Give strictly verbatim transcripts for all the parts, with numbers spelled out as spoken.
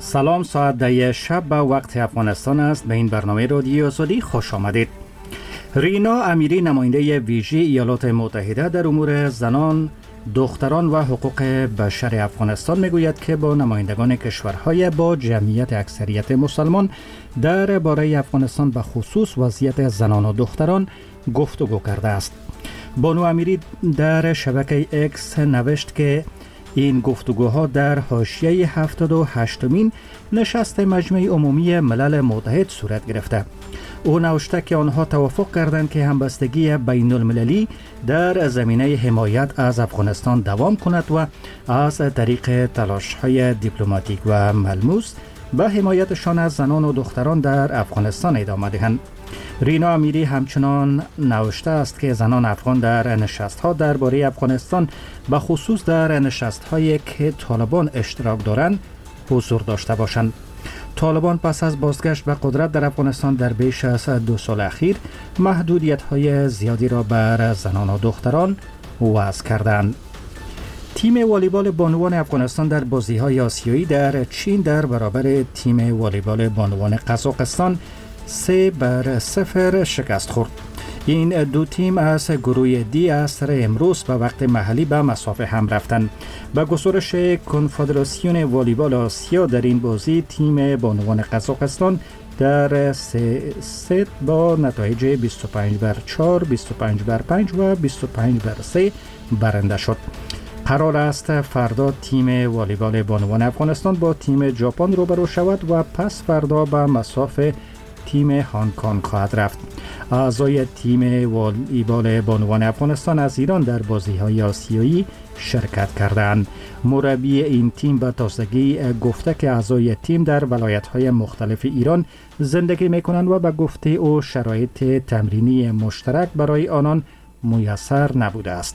سلام، ساعت ده شب به وقت افغانستان است. به این برنامه رادیو آزادی خوش آمدید. رینا امیری، نماینده ویژه ایالات متحده در امور زنان، دختران و حقوق بشر افغانستان میگوید که با نمایندگان کشورهای با جمعیت اکثریت مسلمان در باره افغانستان به خصوص وضعیت زنان و دختران گفتگو کرده است. بانو امیری در شبکه اکس نوشت که این گفتگوها در حاشیه هفتاد و هشتمین نشست مجمع عمومی ملل متحد صورت گرفته. او نوشته که آنها توافق کردند که همبستگی بین المللی در زمینه حمایت از افغانستان دوام کند و از طریق تلاش‌های دیپلماتیک و ملموس به حمایتشان از زنان و دختران در افغانستان ادامه دهند. رینا امیری همچنان نوشته است که زنان افغان در نشست‌ها درباره افغانستان به خصوص در نشست‌هایی که طالبان اشتراک دارند حضور داشته باشند. طالبان پس از بازگشت به قدرت در افغانستان در بیش از دو سال اخیر محدودیت‌های زیادی را بر زنان و دختران وضع کردند. تیم والیبال بانوان افغانستان در بازی‌های آسیایی در چین در برابر تیم والیبال بانوان قزاقستان سه بر صفر شکست خورد. این دو تیم از گروه دی از امروز به وقت محلی به مسافه هم رفتند. با گزارش کنفدراسیون والیبال آسیا در این بازی تیم بانوان قزاقستان در سه ست با نتایج بیست و پنج بر چهار، بیست و پنج بر پنج و بیست و پنج بر سه برنده شد. قرار است فردا تیم والیبال بانوان افغانستان با تیم ژاپن روبرو شود و پس فردا به مسافه تیم هنگ کنگ خواهد رفت. اعضای تیم والیبال بانوان افغانستان از ایران در بازی‌های آسیایی شرکت کردند. مربی این تیم به تازگی گفته که اعضای تیم در ولایت‌های مختلف ایران زندگی می‌کنند و به گفته او شرایط تمرینی مشترک برای آنان میسر نبوده است.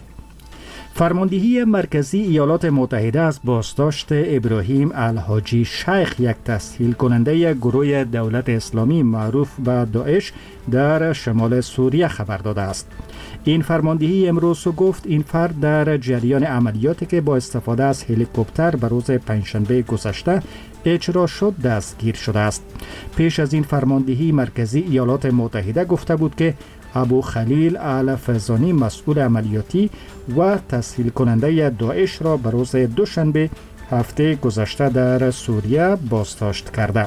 فرماندهی مرکزی ایالات متحده از بازداشت ابراهیم الحاجی شیخ، یک تسهیل کننده گروه دولت اسلامی معروف به داعش در شمال سوریه خبر داده است. این فرماندهی امروز گفت این فرد در جریان عملیاتی که با استفاده از هلیکوپتر به روز پنجشنبه گذشته اجرا شد دستگیر شده است. پیش از این فرماندهی مرکزی ایالات متحده گفته بود که ابو خلیل الفزانی، مسئول عملیاتی و تسهیل کننده داعش، را به روز دوشنبه هفته گذشته در سوریه بازداشت کرده.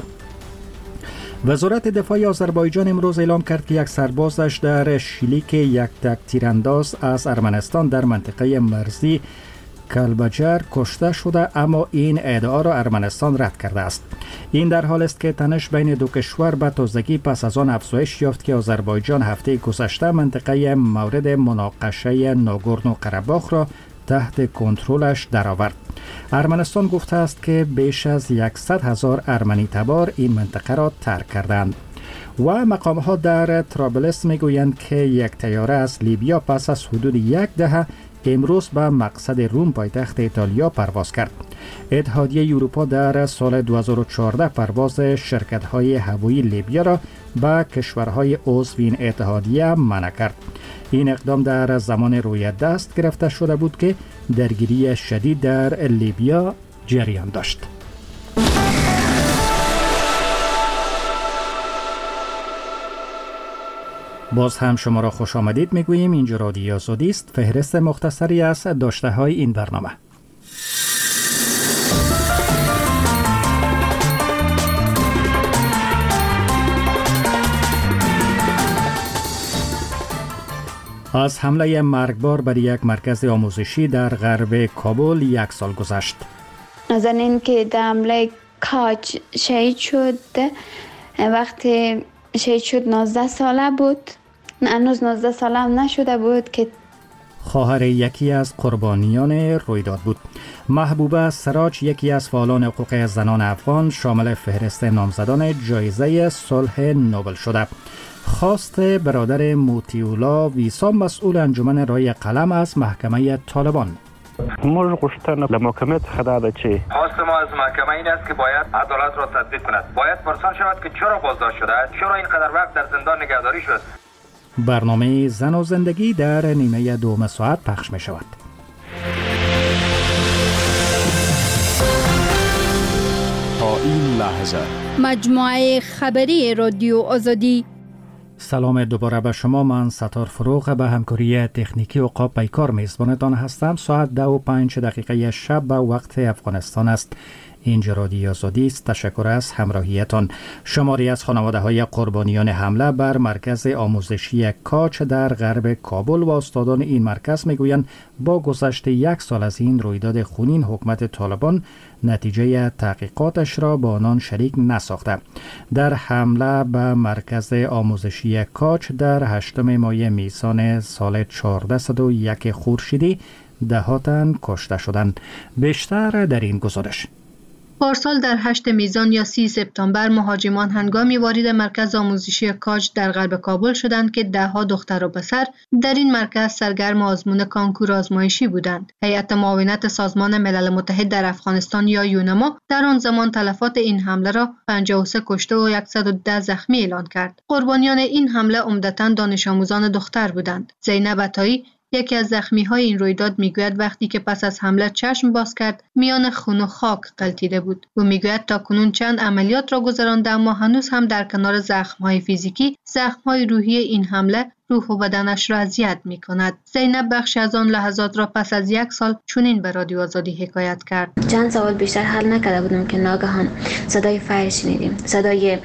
وزارت دفاع آذربایجان امروز اعلام کرد که یک سربازش در شلیک یک تک تیرانداز از ارمنستان در منطقه مرزی کلبجر کشته شده، اما این ادعا را ارمنستان رد کرده است. این در حال است که تنش بین دو کشور به تازگی پس از آن افزایش یافت که آذربایجان هفته گذشته منطقه مورد مناقشه ناگورنو قره‌باخ را تحت کنترلش درآورد. ارمنستان گفته است که بیش از صد هزار ارمنی تبار این منطقه را ترک کردند. و مقام‌ها در طرابلس میگویند که یک طیاره از لیبیا پس از حدود یک دهه امروز به مقصد روم، پایتخت ایتالیا، پرواز کرد. اتحادیه اروپا در سال دو هزار و چهارده پرواز شرکت‌های هوایی لیبیا را به کشورهای عضو این اتحادیه منع کرد. این اقدام در زمان روی دست گرفته شده بود که درگیری شدید در لیبیا جریان داشت. باز هم شما را خوش آمدید میگوییم. اینجا رادیو آزادی است. فهرست مختصری از داشته های این برنامه. از حمله مرگبار بر یک مرکز آموزشی در غرب کابل یک سال گذشت. نازنین که در حمله کاج شهید شد، وقتی شهید شد نوزده ساله بود، هنوز نوزده ساله هم نشده بود که خواهر یکی از قربانیان رویداد بود. محبوبه سراج، یکی از فعالان حقوق زنان افغان، شامل فهرست نامزدان جایزه صلح نوبل شده. خواست برادر موتیولا ویسا، مسئول انجمن رای قلم، از محکمه طالبان. ما غوښتنه له محکمه څخه دا ده چې خواست ما از محکمه این است که باید عدالت را تطبیق کند. باید پرسان شود که چرا بازداشت شده، چرا اینقدر وقت در زندان نگهداری شد. برنامه زن و زندگی در نیمه دوم ساعت پخش می شود. تا این لحظه مجموعه خبری رادیو آزادی. سلام دوباره به شما. من ستار فروغ به همکاری تکنیکی عقاب پیکار میزبانتان هستم. ساعت دو و پنج دقیقه شب به وقت افغانستان است. اینجا رادیو آزادی است. تشکر از همراهیتان. شماری از خانواده های قربانیان حمله بر مرکز آموزشی کاج در غرب کابل و استادان این مرکز میگویند با گذشت یک سال از این رویداد خونین حکومت طالبان نتیجه تحقیقاتش را با آنان شریک نساخته. در حمله به مرکز آموزشی کاج در هشتم ماه میسان سال چهارصد و یک خورشیدی ده ها تن کشته شدند. بیشتر در این گزارش. پارسال در هشت میزان یا سی سپتامبر مهاجمان هنگامی وارد مرکز آموزشی کاج در غرب کابل شدند که ده ها دختر و پسر در این مرکز سرگرم آزمون کانکور آزمایشی بودند. هیئت معاونت سازمان ملل متحد در افغانستان یا یونما در آن زمان تلفات این حمله را پنجاه و سه کشته و صد و ده زخمی اعلان کرد. قربانیان این حمله عمدتاً دانش آموزان دختر بودند. زینب عطایی یکی از زخمی های این رویداد میگوید وقتی که پس از حمله چشم باز کرد میان خون و خاک غلتیده بود. او میگوید تا کنون چند عملیات را گذرانده اما هنوز هم در کنار زخم های فیزیکی زخم های روحی این حمله روح و بدنش را اذیت می کند. زینب بخش از آن لحظات را پس از یک سال چنین به رادیو آزادی حکایت کرد. چند سوال بیشتر حل نکرده بودم که ناگهان صدای فایر شنیدیم. صدای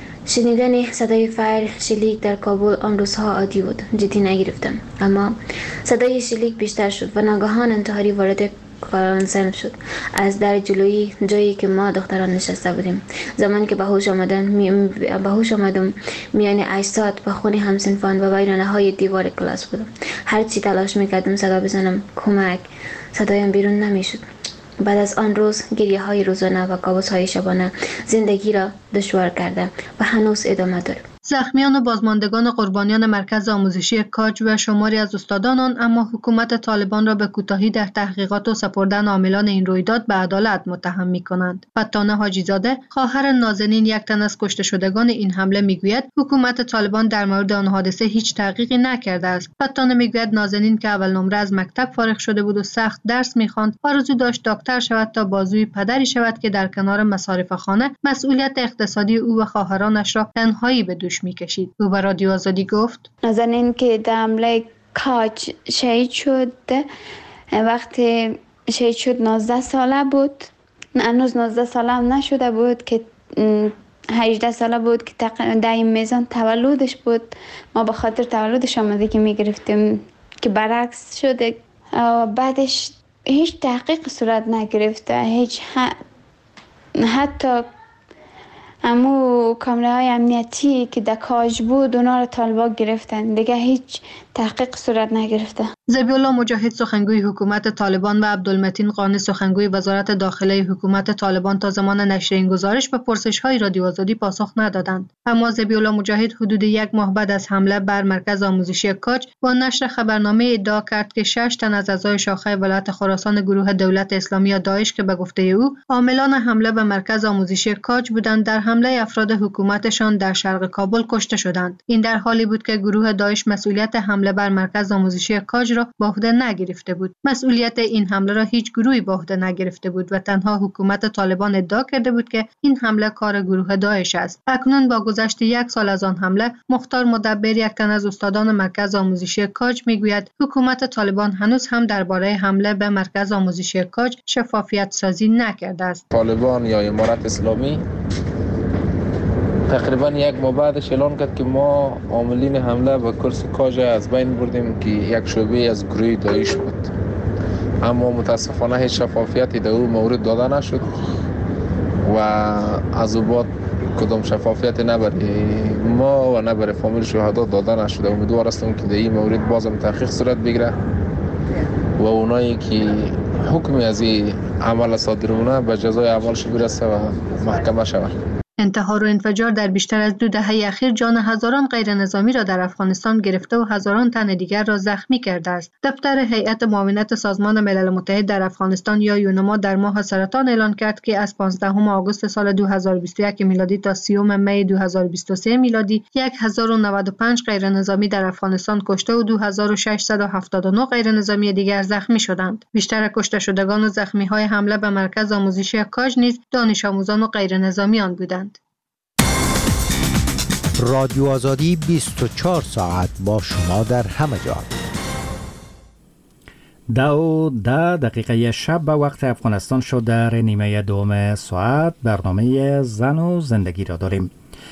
شنیدن صدای فایر شلیک در کابل آن روزها عادی بود. جدی نگرفتم. اما صدای شلیک بیشتر شد و ناگهان انتحاری وارد کارانسن شد. از در جلویی جایی که ما دختران نشسته بودیم. زمانی که به هوش آمدم می... به هوش آمدم میان اجساد و خون همسنفان و بیرانه های دیوار کلاس بودم. هر چی تلاش میکردم صدا بزنم کمک صدایم بیرون نمیشد. بعد از آن روز گریه های روزانه و کابوس های شبانه زندگی را دشوار کرده و هنوز ادامه دارد. زخمیان و بازماندگان قربانیان مرکز آموزشی کاج و شماری از استادان آن اما حکومت طالبان را به کوتاهی در تحقیقات و سپردن عاملان این رویداد به عدالت متهم می‌کنند. فتانه حاجی زاده خواهر نازنین یک تن از کشته شدگان این حمله میگوید حکومت طالبان در مورد آن حادثه هیچ تحقیقی نکرده است. فتانه میگوید نازنین که اول نمره از مکتب فارغ شده بود و سخت درس می‌خواند آرزو داشت دکتر شود تا بازوی پدری شود که در کنار مصارف خانه مسئولیت اقتصادی او و خواهرانش را تنهایی به دوش میکشید. او به رادیو آزادی گفت نازنین که در حمله کاج شهید شد وقتی شهید شد نوزده ساله بود. هنوز نوزده ساله هم نشده بود که هجده ساله بود که در این میزان تولدش بود. ما به خاطر تولدش آمدگی میگرفتیم که برعکس شده. بعدش هیچ تحقیق صورت نگرفته. هیچ ح... حتی امو کامره های امنیتی که در کاج بود اونا رو طالبان گرفتن. دیگه هیچ تحقیق صورت نگرفته. ذبیح الله مجاهد سخنگوی حکومت طالبان و عبدالمتین قانی سخنگوی وزارت داخله حکومت طالبان تا زمان نشر این گزارش به پرسش‌های رادیو آزادی پاسخ ندادند. اما ذبیح الله مجاهد حدود یک ماه بعد از حمله بر مرکز آموزشی کاج با نشر خبرنامه ادعا کرد که شش تن از اعضای شاخه ولایت خراسان گروه دولت اسلامی یا داعش که به گفته او عاملان حمله به مرکز آموزشی کاج بودند در حمله افراد حکومتشان در شرق کابل کشته شدند. این در حالی بود که گروه داعش مسئولیت حمله بر مرکز آموزشی کاج را به عهده نگرفته بود. مسئولیت این حمله را هیچ گروهی به عهده نگرفته بود و تنها حکومت طالبان ادعا کرده بود که این حمله کار گروه داعش است. اکنون با گذشت یک سال از آن حمله مختار مدبر یک تن از استادان مرکز آموزشی کاج میگوید حکومت طالبان هنوز هم درباره حمله به مرکز آموزشی کاج شفافیت سازی نکرده است. طالبان یا امارت اسلامی تقریبا یک ماه بعدش اعلان کرد که ما عاملین حمله به کورس کاج از بین بردیم که یک شعبه از گروه داعش بود. اما متاسفانه هیچ شفافیتی در او مورد داده نشد و از او بعد کدام شفافیتی نبری ما و نبری فامیل شهدا داده نشده. امیدوار هستم که در این مورد بازم تحقیق صورت بگیره و اونایی که حکمی از این عمل صادرونه به جزای اعمالش برسه و محکمه شود. انتحار و انفجار در بیشتر از دو دهه اخیر جان هزاران غیر نظامی را در افغانستان گرفته و هزاران تن دیگر را زخمی کرده است. دفتر هیئت معاونت سازمان ملل متحد در افغانستان یا یونما در ماه سرطان اعلان کرد که از پانزدهم آگوست سال دو هزار و بیست و یک میلادی تا سیوم می دو هزار و بیست و سه میلادی هزار و نود و پنج غیر نظامی در افغانستان کشته و دو هزار و ششصد و هفتاد و نه غیر نظامی دیگر زخمی شدند. بیشتر کشته شدگان و زخمی های حمله به مرکز آموزشی کاج نیز دانش آموزان و غیر نظامیان بودند. رادیو آزادی بیست و چهار ساعت با شما در همه جا. دو ده دقیقه شب به وقت افغانستان شد. در نیمه دوم ساعت برنامه زن و زندگی را داریم.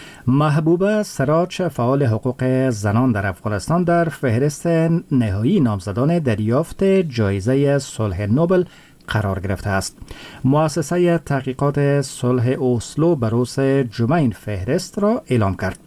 محبوبه سراج، فعال حقوق زنان در افغانستان، در فهرست نهایی نامزدان دریافت جایزه صلح نوبل قرار گرفته است. مؤسسه تحقیقات صلح اسلو به روز جمعه این فهرست را اعلام کرد.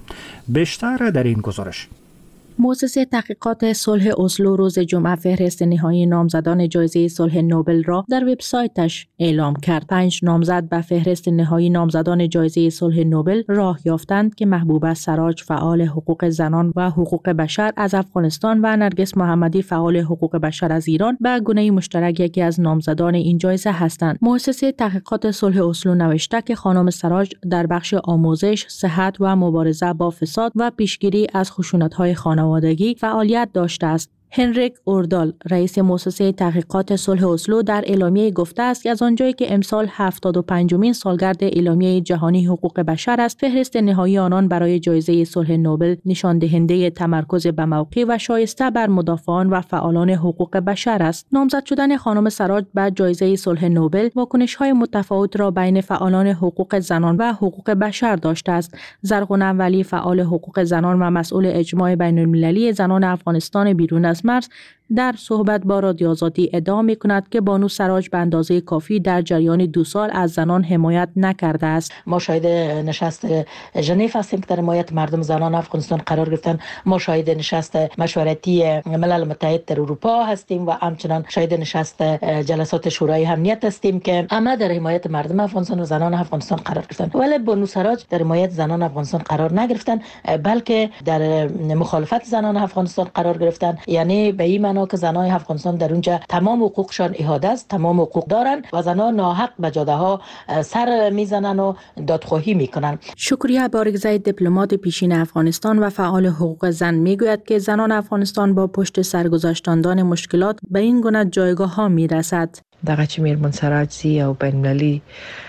بیشتر در این گزارش. مؤسسه تحقیقات صلح اسلو روز جمعه فهرست نهایی نامزدان جایزه صلح نوبل را در وبسایتش اعلام کرد. پنج نامزد به فهرست نهایی نامزدان جایزه صلح نوبل راه یافتند که محبوبه سراج، فعال حقوق زنان و حقوق بشر از افغانستان، و نرگس محمدی، فعال حقوق بشر از ایران به گونه مشترک یکی از نامزدان این جایزه هستند. مؤسسه تحقیقات صلح اسلو نوشته که خانم سراج در بخش آموزش، صحت و مبارزه با فساد و پیشگیری از خشونت‌های خانوادگی فعالیت داشته است. هنریک اوردال، رئیس مؤسسه تحقیقات صلح اسلو، در اعلامیه گفته است که از آنجایی که امسال هفتاد و پنجمین سالگرد اعلامیه جهانی حقوق بشر است، فهرست نهایی آنان برای جایزه صلح نوبل نشان دهنده تمرکز به موقع و شایسته بر مدافعان و فعالان حقوق بشر است. نامزد شدن خانم سراج به جایزه صلح نوبل واکنش‌های متفاوت را بین فعالان حقوق زنان و حقوق بشر داشته است. زرغونه ولی، فعال حقوق زنان و مسئول اجماع بین‌المللی زنان افغانستان بیرون از مرز، در صحبت با رادیو آزادی ادعا می کند که بانو سراج به اندازه کافی در جریان دو سال از زنان حمایت نکرده است. ما شاهد نشست ژنو هستیم که در حمایت مردم زنان افغانستان قرار گرفتن. ما شاهد نشست مشورتی ملل متحد در اروپا هستیم و همچنان شاهد نشست جلسات شورای امنیت هستیم که همه در حمایت مردم افغانستان و زنان افغانستان قرار گرفتن. ولی بانو سراج در حمایت زنان افغانستان قرار نگرفتن، بلکه در مخالفت زنان افغانستان قرار گرفتن. یعنی به این که زنان افغانستان در اونجا تمام حقوقشان احاطه است، تمام حقوق دارن و زنان ناحق به جاده ها سر میزنن و دادخواهی میکنن. شکریه بارگزای، دیپلمات پیشین افغانستان و فعال حقوق زن، میگوید که زنان افغانستان با پشت سرگذشتاندن مشکلات به این گونه جایگاه ها میرسد. دغه چې میرمن سراج زی او بین‌المللي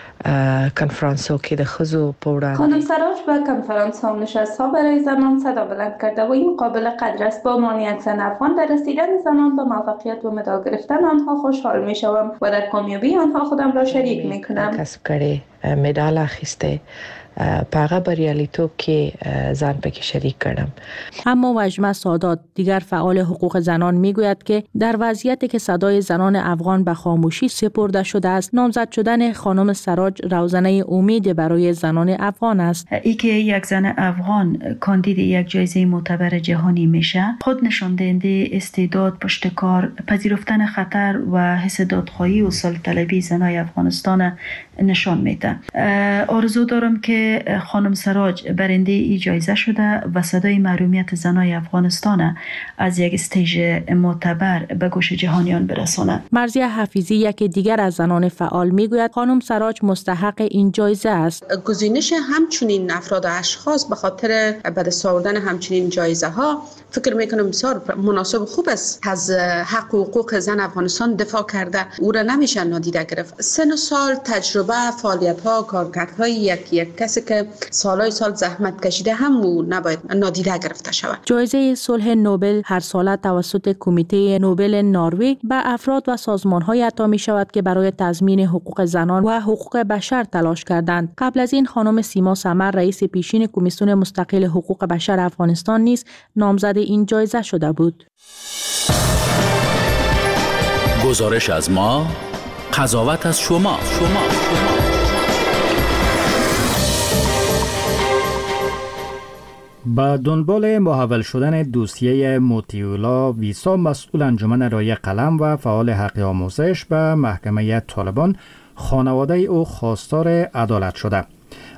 کنفرانسو کې د ښځو په وړاندې خانم سراج به کنفرانس ها و نشست ها برای زنان صدا بلند کرده و این قابل قدر است. با عنوان یک زن افغان در رسیدن زنان به موفقیت و مدال گرفتن آنها خوشحال می شوم و در کامیابی آنها خودم را شریک می کنم. کسب کړي مډال اخیسته پاغه بریالیتوب که زن پکې شریک کردم. اما وجمه سادات، دیگر فعال حقوق زنان، میگوید که در وضعیتی که صدای زنان افغان به خاموشی سپرده شده است، نامزد شدن خانم سراج روزنه امید برای زنان افغان است. ای که یک زن افغان کاندید یک جایزه معتبر جهانی میشه، خود نشان دهنده استعداد، پشتکار، پذیرفتن خطر و حس دادخواهی و سلطه‌طلبی زنای افغانستان نشان میده. آرزو دارم که خانم سراج برنده ای جایزه شده و صدای محرومیت زنای افغانستان از یک استیج معتبر به گوش جهانیان برساند. مرضیه حفیظی، یکی دیگر از زنان فعال، میگوید خانم سراج مستحق این جایزه است. گزینش همچنین افراد و اشخاص به خاطر به دست آوردن همچنین جایزه ها فکر میکنم بسیار مناسب خوب است. از حق و حقوق زن افغانستان دفاع کرده، او را نمیشه نادیده گرفت. سن و سال، تجربه، فعالیت ها، کارکردهای یک یک کسی که سالهای سال زحمت کشیده هم نباید نادیده گرفته شود. جایزه صلح نوبل هر ساله توسط کمیته نوبل نروژ به افراد و سازمان‌های عطا می شود که برای تضمین حقوق زنان و حقوق بشر تلاش کردند. قبل از این خانم سیما سمر، رئیس پیشین کمیسیون مستقل حقوق بشر افغانستان، نیز نامزد این جایزه شده بود. گزارش از ما، قضاوت از شما. شما. با دنبال محول شدن دوسیه موتیولا ویسا، مسئول انجمن رای قلم و فعال حق آموزش به محکمه طالبان، خانواده او خواستار عدالت شده.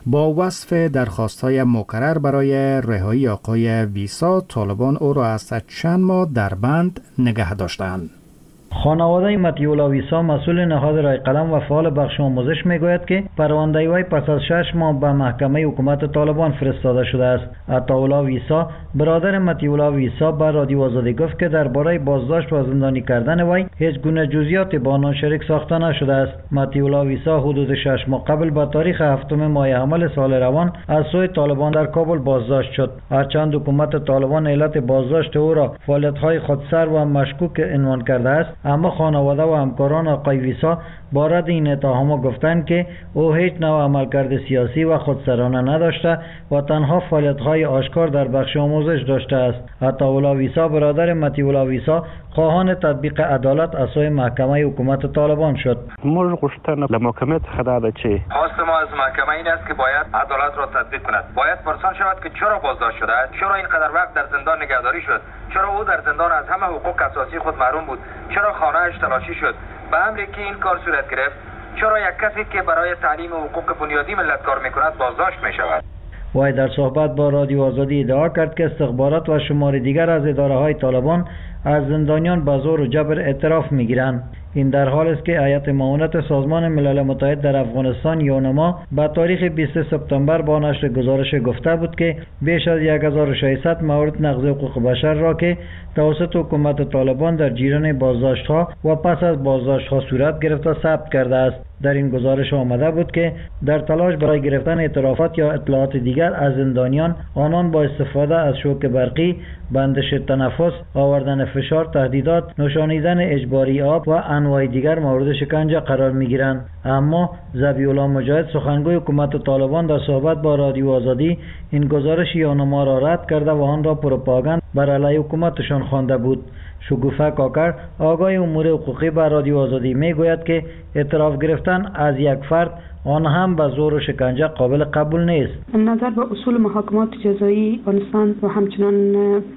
با وصف درخواست‌های مکرر برای رهایی آقای ویسا، طالبان او را از چند ماه در بند نگه داشتند. خانواده مطیع ویسا مسئول نهاد رای قلم و فعال بخش آموزش میگوید که پرونده وی پس از شش ماه به محکمه حکومت طالبان فرستاده شده است. عطاالله ویسا برادر مطیع ویسا به رادیو آزادی گفت که درباره بازداشت و زندانی کردن وی هیچ گونه جزئیاتی با آنان شریک ساخته نشده است. مطیع ویسا حدود شش ماه قبل به تاریخ هفتم ماه حمل سال روان از سوی طالبان در کابل بازداشت شد. هرچند حکومت طالبان علت بازداشت او را فعالیت‌های خودسر و مشکوک عنوان کرده است، اما خانواده و همکاران آقای ویسا بارد این اتهام گفتند که او هیچ نوع عملکرد سیاسی و خودسرانه نداشته و تنها فعالیت‌های آشکار در بخش آموزش داشته است. عطاالله ویسا برادر مطیع ویسا خواهان تطبیق عدالت از سوی محکمه حکومت طالبان شد. ما گفتن محکمه خداده چی؟ خواست ما از محکمه این است که باید عدالت را تطبیق کند. باید پرسان شود که چرا بازداشت شده است، چرا اینقدر وقت در زندان نگهداری شد، چرا او در زندان از همه حقوق اساسی خود محروم بود، چرا خانه‌اش تلاشی شد. به امری که این کار صورت گرفت، چرا یک کسی که برای تعلیم حقوق بنیادی ملت کار میکند بازداشت میشود. وی در صحبت با رادیو آزادی ادعا کرد که استخبارات و شمار دیگر از اداره های طالبان از زندانیان به زور و جبر اعتراف میگیرند. این در حال است که هیئت معاونت سازمان ملل متحد در افغانستان یونما با تاریخ بیست سپتامبر با نشر گزارش گفته بود که بیش از هزار و ششصد مورد نقض حقوق بشر را که توسط حکومت طالبان در جریان بازداشت‌ها و پس از بازداشت‌ها صورت گرفته ثبت کرده است. در این گزارش آمده بود که در تلاش برای گرفتن اعترافات یا اطلاعات دیگر از زندانیان، آنان با استفاده از شوک برقی، بندش تنفس، آوردن فشار، تهدیدات، نوشانیدن اجباری آب و انواع دیگر مورد شکنجه قرار می‌گیرند. اما ذبیح الله مجاهد، سخنگوی حکومت طالبان، در صحبت با رادیو آزادی این گزارش یونما را رد کرده و آن را پروپاگاند بر علیه حکومتشان خوانده بود. شگوفه کاکر، آگاه امور حقوقی، بر رادیو آزادی میگوید که اعتراف گرفتن از یک فرد، آن هم به زور و شکنجه، قابل قبول نیست. نظر به اصول محاکمات جزایی افغانستان و همچنان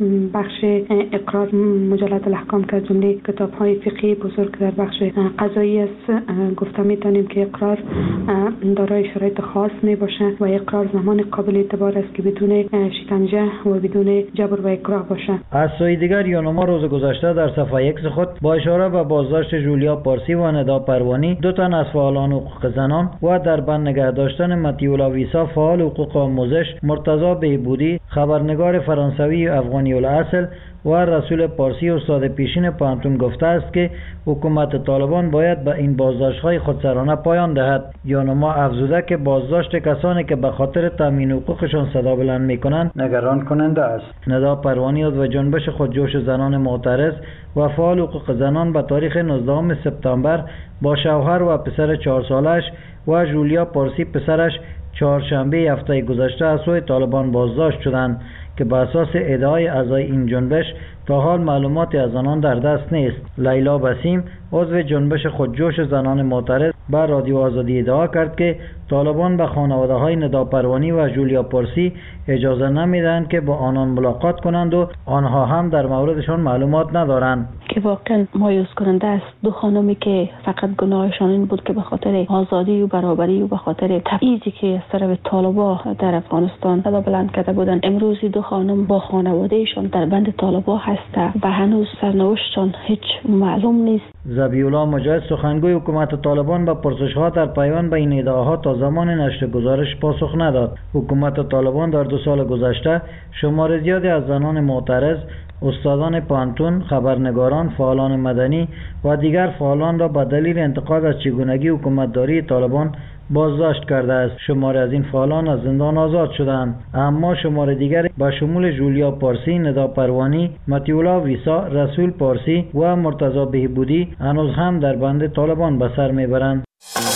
بخش اقرار مجلد الاحکام که از جمله کتاب‌های فقهی بزرگ در بخش قضایی است، گفته می‌توانیم که اقرار دارای شرایط خاص میباشه و اقرار زمان قابل اعتبار است که بدون شکنجه و بدون جبر و اکراه باشه. از سوی دیگر یونما روز گذشته در صفحه یک خود با اشاره به بازداشت جولیا پارسی و ندا پروانی، دو تن از فعالان حقوق زنان، و در بند نگه داشتن مطیع ویسا، فعال حقوق آموزش، مرتضی بهبودی، خبرنگار فرانسوی افغانی الاصل و رسول پارسی استاد پیشین پانتون گفته است که حکومت طالبان باید به این بازداشت‌های خودسرانه پایان دهد. یونما افزوده که بازداشت کسانی که به خاطر تامین حقوقشان صدا بلند می‌کنند نگران کننده است. ندا پروانی و جنبش خودجوش زنان معترض و فعال حقوق زنان به تاریخ نوزدهم سپتامبر با شوهر و پسر چهار سالش و جولیا پارسی پسرش چهارشنبه هفته گذشته از سوی طالبان بازداشت شدند که به اساس ادعای اعضای این جنبش تا حال معلوماتی از آنان در دست نیست. لیلا بسیم، عضو جنبش خودجوش زنان معترض، بر رادیو آزادی ادعا کرد که طالبان به خانواده های ندا پروانی و جولیا پارسی اجازه نمیدهند که با آنان ملاقات کنند و آنها هم در موردشان معلومات ندارند. که واقعا مایوس کننده است. دو خانمی که فقط گناهشان این بود که به خاطر آزادی و برابری و به خاطر تبعیضی که از طرف طالبان در افغانستان صدا بلند کرده بودند، امروز دو خانم با خانوادهشان در بند طالبان هستند و هنوز سرنوشتشان هیچ معلوم نیست. ذبیح الله مجاهد، سخنگوی حکومت طالبان، به پرسش‌ها در پیوند به این ادعاها تا زمان نشر گزارش پاسخ نداد. حکومت طالبان در دو سال گذشته شمار زیادی از زنان معترض، استادان پانتون، خبرنگاران، فعالان مدنی و دیگر فعالان را به دلیل انتقاد از چگونگی حکومتداری طالبان بازداشت کرده است. شماری از این فعالان از زندان آزاد شدند، اما شمار دیگر با شمول جولیا پارسی، ندا پروانی، مطیع ویسا، رسول پارسی و مرتضی بهبودی هنوز هم در بند طالبان به سر میبرند.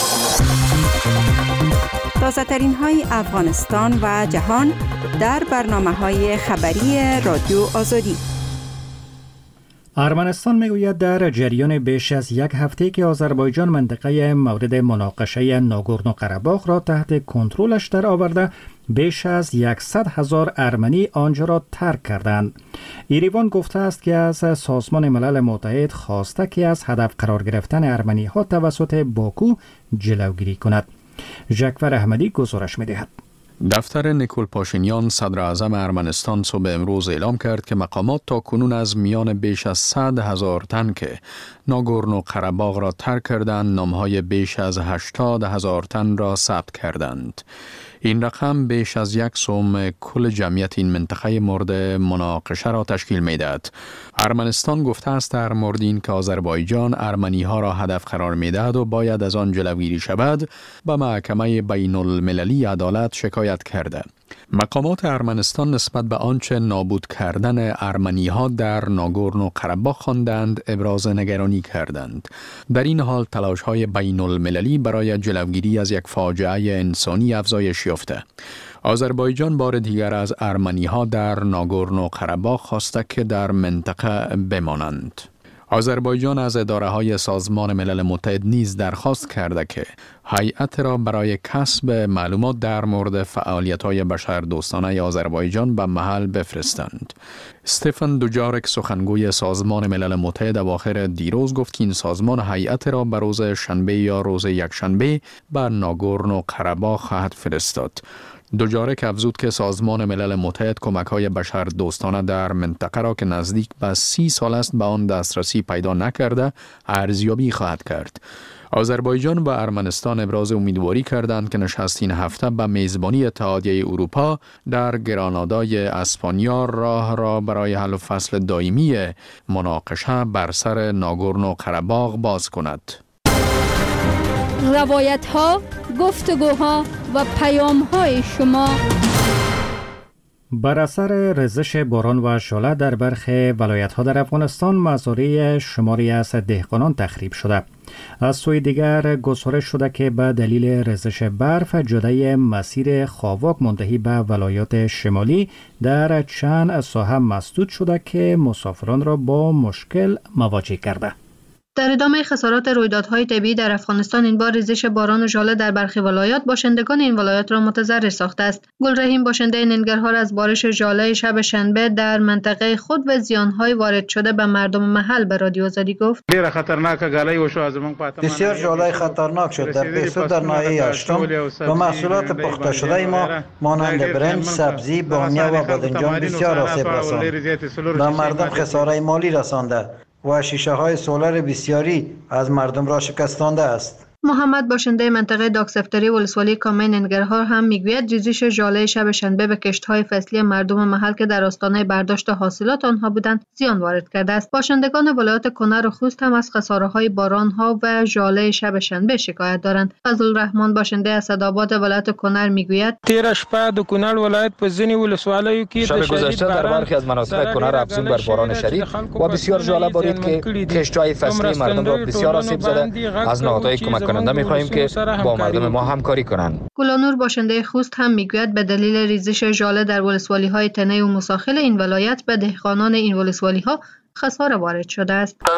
تازه ترین های افغانستان و جهان در برنامه های خبری رادیو آزادی. ارمنستان میگوید در جریان بیش از یک هفته که آذربایجان منطقه مورد مناقشه ناگورنو قره‌باغ را تحت کنترلش در آورده، بیش از صد هزار ارمنی آنجا را ترک کردند. ایریوان گفته است که از سازمان ملل متحد خواسته که از هدف قرار گرفتن ارمنی ها توسط باکو جلوگیری کند. ژکور احمدی گزارش می‌دهد. دفتر نیکول پاشینیان صدر اعظم ارمنستان صبح امروز اعلام کرد که مقامات تا کنون از میان بیش از صد هزار تن که ناگورنو قره‌باغ را ترک کردند نامهای بیش از هشتاد هزار تن را ثبت کردند. این رقم بیش از یک سوم کل جمعیت این منطقه مورد مناقشه را تشکیل می‌دهد. ارمنستان گفته است در مورد این که آذربایجان ارمنی ها را هدف قرار می‌دهد و باید از آن جلوگیری شود به محکمه بین المللی عدالت شکایت کرده. مقامات ارمنستان نسبت به آنچه نابود کردن ارمنی ها در ناگورنو قره‌باغ خواندند ابراز نگرانی کردند. در این حال تلاش های بین المللی برای جلوگیری از یک فاجعه انسانی افزایش یافته. آذربایجان بار دیگر از ارمنی ها در ناگورنو قره‌باغ خواسته که در منطقه بمانند. آذربایجان از اداره های سازمان ملل متحد نیز درخواست کرده که هیئت را برای کسب معلومات در مورد فعالیت های بشردوستانه آذربایجان به محل بفرستند. استفان دوجارک سخنگوی سازمان ملل متحد اواخر دیروز گفت که این سازمان هیئت را به روز شنبه یا روز یکشنبه به ناگورنو قره‌باغ خواهد فرستاد. دوجارک افزود که سازمان ملل متحد کمک‌های بشردوستانه در منطقه را که نزدیک به سی سال است به آن دسترسی پیدا نکرده ارزیابی خواهد کرد. آذربایجان و ارمنستان ابراز امیدواری کردند که نشست این هفته به میزبانی اتحادیه اروپا در گرانادای اسپانیا راه را برای حل فصل دائمی مناقشه بر سر ناگورنو قره‌باغ باز کند. روایت ها، گفتگوها و پیام های شما. بر اثر ریزش باران و شعله در برخی ولایت‌ها در افغانستان مزارع شماری از دهقانان تخریب شده. از سوی دیگر گزارش شده که به دلیل ریزش برف جاده مسیر خاواک منتهی به ولایات شمالی در چند ساحه مسدود شده که مسافران را با مشکل مواجه کرده. در ادامه خسارات رویدادهای طبیعی در افغانستان این بار ریزش باران و ژاله در برخی ولایات باشندگان این ولایات را متضرر ساخته است. گلرحیم باشنده ننگرهار از بارش ژاله شب شنبه در منطقه خود و زیانهای وارد شده به مردم محل به رادیو آزادی گفت: بسیار ژاله خطرناک شد در بیسو در ناحیه هشتم و محصولات پخته شده ما مانند برنج، سبزی، بامیه و بادنجان بسیار آسیب رساند. به مردم خساره مالی رسانده و شیشه های سولر بسیاری از مردم را شکستانده است. محمد باشنده منطقه داکسفتری ولسوالی کامه ننگرهار هم میگوید ریزش ژاله شب شنبه به کشت‌های فصلی مردم محل که در آستانه برداشت حاصلات آنها بودند زیان وارد کرده است. باشندگان ولایات کنر و خوست هم از خساره‌های باران‌ها و ژاله شب شنبه شکایت دارند. فضل الرحمن باشنده اسدآباد ولایت کنر میگوید: تیر شپه د کنر ولایت په ځینې ولسوالیو کې شب گذشته در برخی از مناطق کنر افزون بر باران شدید و بسیار ژاله بارید که کشت‌های فصلی مردم را بسیار آسیب زده. از نهادهای کمک کننده می‌خواهیم که با مردم ما همکاری کنند. گلانور باشنده خوست هم میگوید به دلیل ریزش ژاله در ولسوالی‌های تنه و مساخل این ولایت به دهقانان این ولسوالی‌ها خساره وارد شده است. در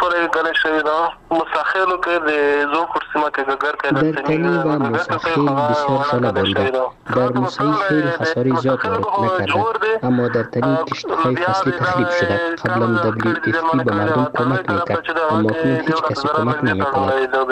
تنی و مساخل بسیار ژاله باریده. در مساخل خیلی خساره زیاد وارد نکرده، اما در تنی کشت‌های فصلی تخریب شده. قبلا دبلیو اف پی به مردم کمک میکرد، اما کنون هیچ کسی کمک نمیکند.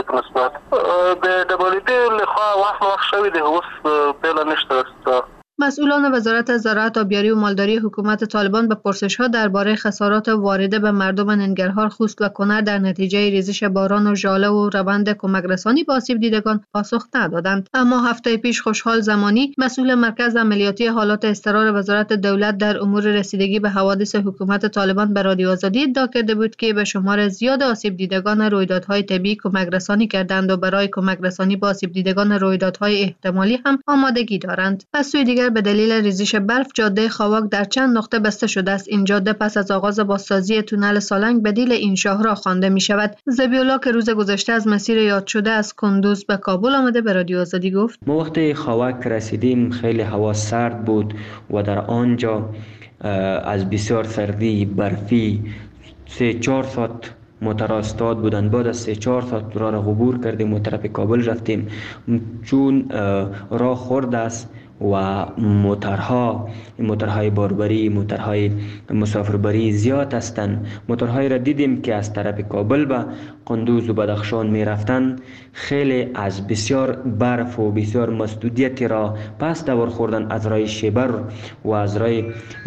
مسئولان وزارت زراعت، آبیاری و مالداری حکومت طالبان به پرسش‌ها درباره خسارات وارده به مردم ننگرهار، خوست و کنر در نتیجه ریزش باران و ژاله و روند کمک رسانی به آسیب دیدگان پاسخ ندادند. اما هفته پیش خوشحال زمانی، مسئول مرکز عملیاتی حالات اضطرار وزارت دولت در امور رسیدگی به حوادث حکومت طالبان به رادیو آزادی ادعا کرده بود که به شمار زیاد آسیب دیدگان رویدادهای طبیعی کمک رسانی کردند و برای کمک رسانی به آسیب دیدگان رویدادهای احتمالی هم آمادگی دارند. از سوی دیگر به دلیل ریزش برف جاده خاواک در چند نقطه بسته شده است. این جاده پس از آغاز بازسازی تونل سالنگ بدیل این شاهراه خوانده می شود. ذبیح‌الله که روز گذشته از مسیر یاد شده از کندوز به کابل آمده به رادیو آزادی گفت: ما وقتی خاواک رسیدیم خیلی هوا سرد بود و در آنجا از بسیار سردی برفی سه چهار ساعت متراستاد بودند. بعد از سه چهار ساعت راه را عبور کردیم و طرف کابل رفتیم. چون راه خرد است و موتورها موتورهای باربری، موتورهای مسافربری زیاد هستند. موتورهای را دیدیم که از طرف کابل به قندوز و بدخشان می رفتن، خیلی از بسیار برف و بسیار مسدودیتی را پس دور خوردن از راه شیبر و از راه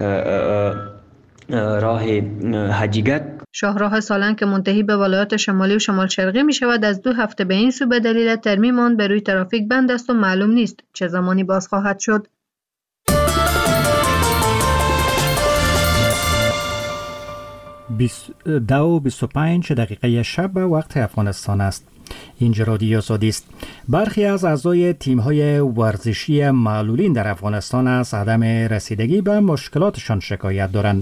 راه حجیگک. شاهراه سالنگ که منتهی به ولایات شمالی و شمال شرقی می شود از دو هفته به این سو به دلیل ترمیم آن به روی ترافیک بند است و معلوم نیست چه زمانی باز خواهد شد. دو و بیست و پنج دقیقه شب به وقت افغانستان است. اینجا رادیو آزادی است. برخی از اعضای تیم‌های ورزشی معلولین در افغانستان از عدم رسیدگی به مشکلاتشان شکایت دارند.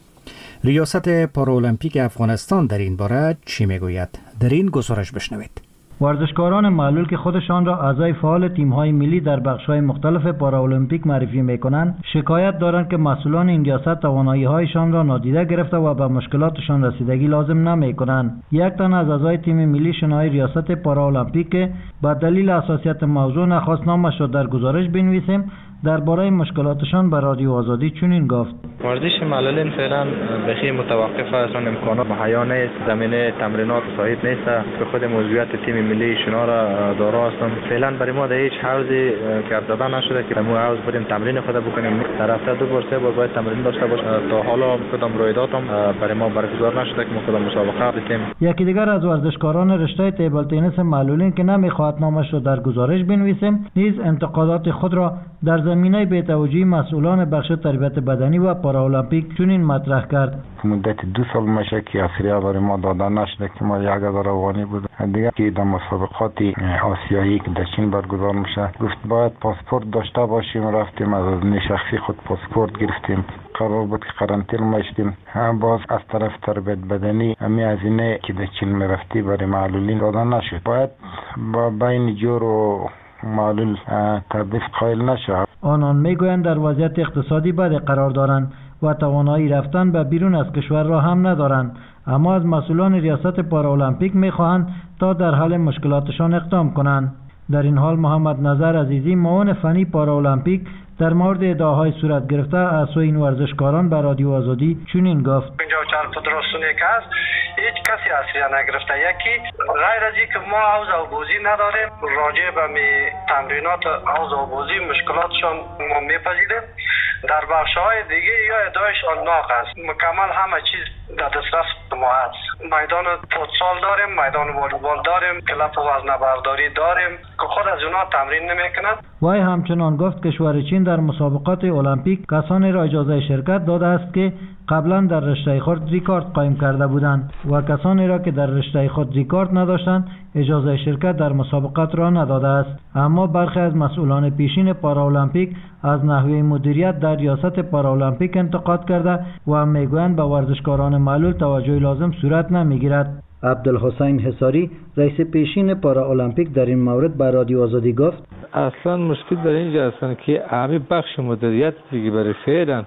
ریاست پارالمپیک افغانستان در این باره چی میگوید؟ در این گزارش بشنوید. ورزشکاران معلول که خودشان را اعضای فعال تیم‌های ملی در بخش‌های مختلف پارالمپیک معرفی می‌کنند، شکایت دارند که مسئولان این ریاست توانایی‌هایشان را نادیده گرفته و به مشکلاتشان رسیدگی لازم نمی‌کنند. یک تن از اعضای تیم ملی شنای ریاست پارالمپیک که با دلیل حساسیت موضوع نخواست نامش را در گزارش بنویسیم، درباره مشکلاتشان به رادیو آزادی چنین گفت: ورزش معلولین فعلا بخی متوقف است، امکانات مهیا نیست، زمینه تمرینات صحیح نیست که خود موضوعیت تیم ملی شنا را دارا هستند. فعلا برای ما در هیچ حوزه کار زده نشده که ما حوز بریم تمرین خود بکنیم. در هفته دو بار سه بار باید تمرین داشته باشیم. تا حالا کدام رویداد هم برای ما برگزار نشده که ما کدام مسابقه بتیم. یکی دیگر از ورزشکاران رشته تیبل تنیس معلولین که نمیخواهد نامش را در گزارش بنویسیم، نیز انتقادات خود را در زمینه بی‌توجهی مسئولان بخش تربیت بدنی و پارالمپیک چنین مطرح کرد: مدت دو سال میشه که اصریه برای ما داده نشده که ما یک هزار افغانی بود. دیگه که در مسابقات آسیایی که در چین برگزار میشه گفت باید پاسپورت داشته باشیم. رفتیم از شخصی خود پاسپورت گرفتیم. قرار بود که قرنطینه میشدیم. باز از طرف تربیت بدنی امی هزینه که در چین میرفتی برای معلولین داده نشد. باید با بین جور و معلول تبعیض قائل نشود. آنان میگویند در وضعیت اقتصادی بد قرار دارند و توانایی رفتن به بیرون از کشور را هم ندارند، اما از مسئولان ریاست پارالمپیک میخواهند تا در حل مشکلاتشان اقدام کنند. در این حال محمد نظر عزیزی، معاون فنی پارالمپیک، در مورد ادعاهای صورت گرفته از سوی این ورزشکاران به رادیو آزادی چنین گفت: اینجا چند فدراسیونی که هست هیچ کسی اصلیه نگرفته. یکی غیر از اینکه ما حوض آبوزی نداریم، راجع به می تمرینات حوض آبوزی مشکلاتشان ما میپذیریم. در بخش‌های دیگه یا ادعایشان ناقص است. مکمل همه چیز در دسترس ما هست. میدان فوتسال داریم، میدان والیبال داریم، کلاب وزنه‌برداری داریم که خود از اونها تمرین نمیکنند. وای همچنان گفت کشور چین در مسابقات المپیک کسانی را اجازه شرکت داده است که قبلا در رشته خود ریکارد قائم کرده بودند و کسانی را که در رشته خود ریکارد نداشتند اجازه شرکت در مسابقات را نداده است. اما برخی از مسئولان پیشین پارالمپیک از نحوه مدیریت در ریاست پارالمپیک انتقاد کرده و میگویند به ورزشکاران معلول توجه لازم صورت نمیگیرد. عبدالحسین حصاری، رئیس پیشین پارالمپیک، در این مورد به رادیو آزادی گفت: اصلا مشکل در اینجا است که همین بخش مدیریت دیگه برای فعلا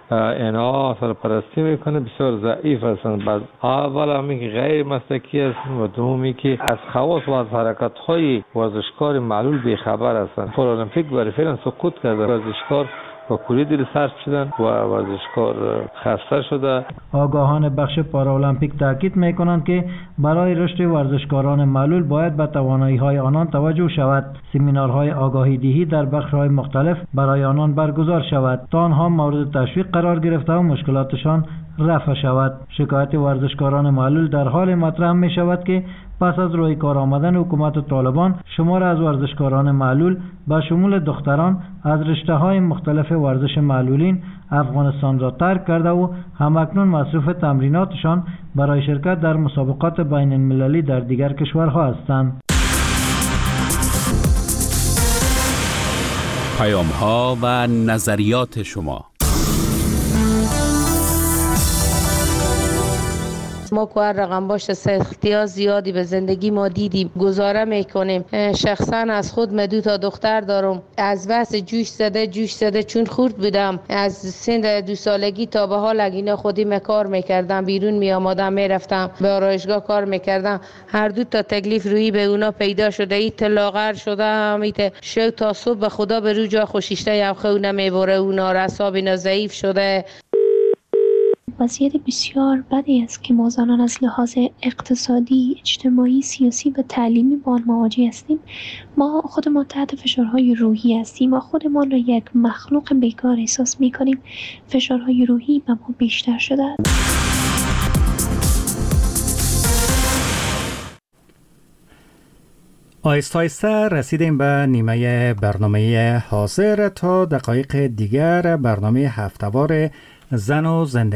اینا سرپرستی میکنه بسیار ضعیف هستند. بعد اول همین که غیر مسلکی هستند و دومی که از خواص و از حرکت های ورزشکار معلول بیخبر هستند. پارالمپیک برای فعلا سقوط کرده. ورزشکار با کلی دل سرد شدن و ورزشکار خسته شده. آگاهان بخش پارالمپیک تاکید میکنند که برای رشد ورزشکاران معلول باید به توانایی‌های آنان توجه شود. سمینارهای آگاهی دهی در بخش‌های مختلف برای آنان برگزار شود تا آنها مورد تشویق قرار گرفته و مشکلاتشان رفع شود. شکایت ورزشکاران معلول در حال مطرح می شود که پس از روی کار آمدن حکومت طالبان شمار از ورزشکاران معلول به شمول دختران از رشته‌های مختلف ورزش معلولین افغانستان را ترک کرده و همکنون مصروف تمریناتشان برای شرکت در مسابقات بین المللی در دیگر کشورها هستند. پیام‌ها و نظریات شما. است. ما که هر رقم باشه سختی ها زیادی به زندگی ما دیدیم، گزاره میکنیم. شخصا از خود من دو تا دختر دارم، از بس جوش زده جوش زده چون خورد بودم از سن دو سالگی تا به حال اگینا خودی می کار میکردم، بیرون می آمدم میرفتم به آرایشگاه کار میکردم. هر دو تا تکلیف روی به اونا پیدا شده، ایت لاغر شده ایت شو تا صبح به خدا به رو جا خوشیشته یا خونه میبره، اونا رساب اینا ضعیف شده. وضعیت بسیار بدی است که ما زنان از لحاظ اقتصادی، اجتماعی، سیاسی و تعلیمی با آن مواجه هستیم. ما خودمان تحت فشارهای روحی هستیم. ما خودمان را یک مخلوق بیکار احساس می کنیم. فشارهای روحی به ما بیشتر شده است. آیسته آیسته رسیدیم به نیمه برنامه حاضر. تا دقایق دیگر برنامه هفته‌وار زن و زندگی